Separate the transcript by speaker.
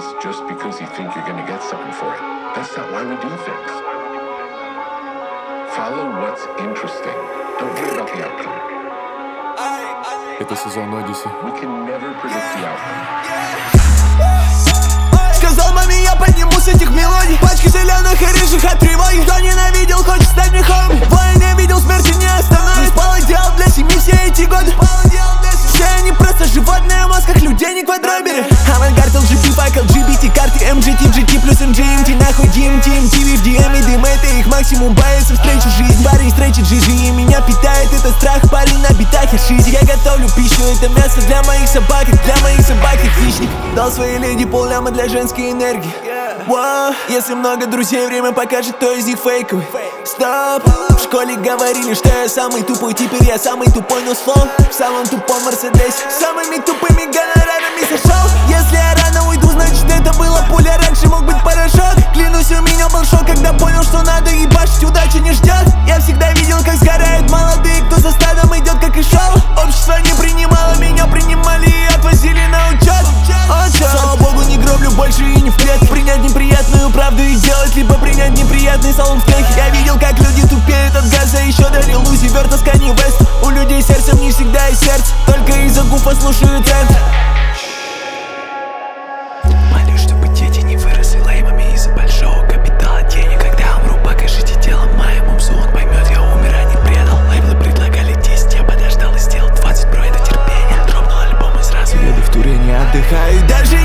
Speaker 1: just because you think you're gonna get something for it. That's not why we do things. Follow what's interesting. Don't worry about the outcome.
Speaker 2: Это сезон Одиссе.
Speaker 1: We can never predict the outcome.
Speaker 3: Сказал маме, я подниму с этих мелодий. Пачки зеленых и рыжих от тревоги. Кто ненавидел, хочет стать мне хоми. Войне видел, смерти не остановить. Не спал и делал для семьи все эти годы. Все они просто животные в масках, людей не квадроберы. Авангард, LGB, пак, LGBT, карты, MGT, GT плюс MGMT. Нахуй DMT, MTV в DM и дым. Это их максимум, боится встречу жизнь. Парень встречит GG и меня питает этот страх. Парень на битах и шизе. Я готовлю пищу, это мясо для моих собак. Для моих собак и хищник. Дал своей леди полляма для женской энергии. Wow. Если много друзей, время покажет, кто из них фейковый. Стоп. В школе говорили, что я самый тупой. Теперь я самый тупой, но слов в самом тупом Мерседесе. Самыми тупыми гонорарами сошел. Если я рано уйду, значит это была пуля. Раньше мог быть порошок. Клянусь, у меня был шок, когда понял, что надо ебашить, удача не ждет. Я всегда видел, как сгорают молодые, кто за стадом идет, как и шел. Общество не принимало, меня принимали и отвозили на учет. Слава богу, не гроблю больше и не в клетку. Принять неприятную правду и делать, либо принять неприятный салон в клетке. Я видел, как люди тупеют от газа, еще дарил Лузи Верта с Канье Вест. У людей сердцем не всегда есть сердце, только из-за гуфа слушают тренд. Молюсь, чтобы дети не выросли леймами из-за большого капитала денег. Когда умру, покажите телом моему псу, он поймет, я умер, а не предал. Лейблы предлагали 10, я подождал и сделал 20, бро, это терпение. Дропнул альбом и сразу еду в туре, не отдыхаю. Даже